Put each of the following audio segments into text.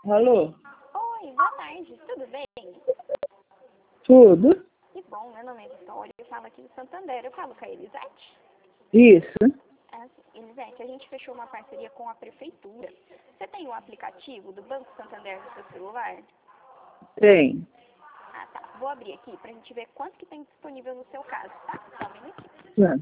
Alô? Oi, boa tarde, tudo bem? Tudo? Que bom, meu nome é Vitória, eu falo aqui do Santander, eu falo com a Elisete. Isso. Assim, Elisete, a gente fechou uma parceria com a prefeitura. Você tem o aplicativo do Banco Santander no seu celular? Tem. Ah, tá. Vou abrir aqui pra gente ver quanto que tem disponível no seu caso, tá? Só um minutinho. Tá.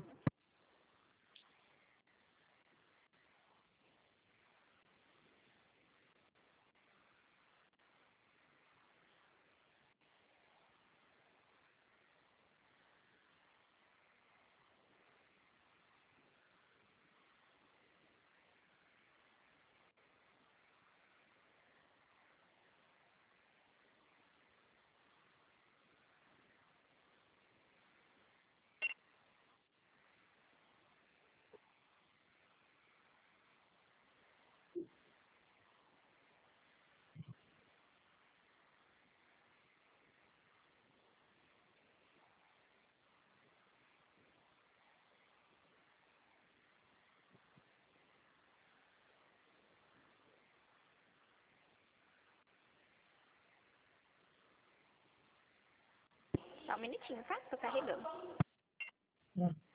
Só um minutinho, tá? Tô carregando. Tá.